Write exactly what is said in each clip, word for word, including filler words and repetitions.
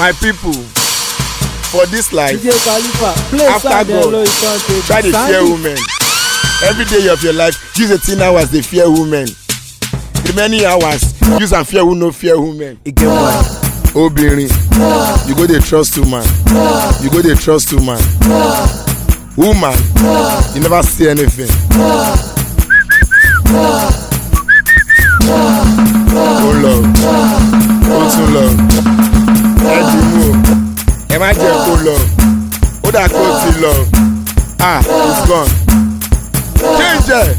My people, for this life, D J Khalifa, play after sound God, hello, it's on tape. try to Sandy. fear women. Every day of your life, use eighteen hours to fear women. The many hours, use and fear who no fear women. Again, one. Obìnrin, you go dey trust woman. You go dey trust woman. Woman, you never see anything. Oh Lord, oh too Lord. Ẹ dì mú o, ẹ má jẹ́ kó lọ. Ó dà kó ti lọ. Ah, it's gone. Change it.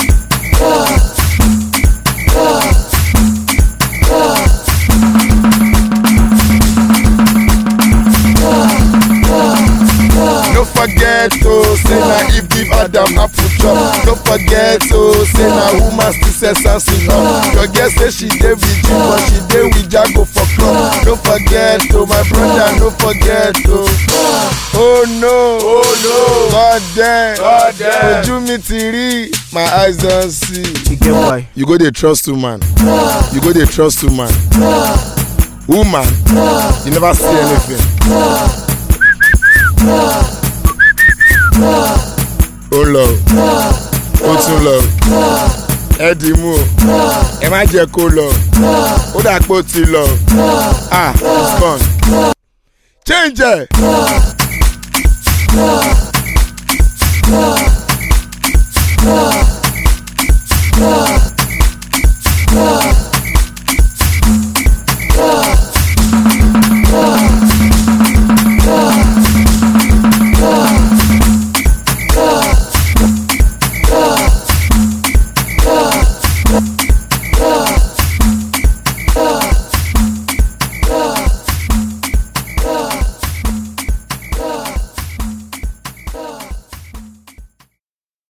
No forget to say na if give Adam apple chop. No forget to say na woman still say something up. Your girl say she dey with you but she dey with Jago for club. No forget to my brother, no forget to. Oh no, oh no, God damn, God damn. Ojú mi ti rí, my eyes don see. Again, why? You go dey trust woman. You go dey trust woman. Woman, you never see anything. Oh Lord, oh too Lord. Ẹ dì mú o, ẹ má jẹ́ kó lọ. Ó dà pé ó ti lọ. Ah, it's gone. Change it.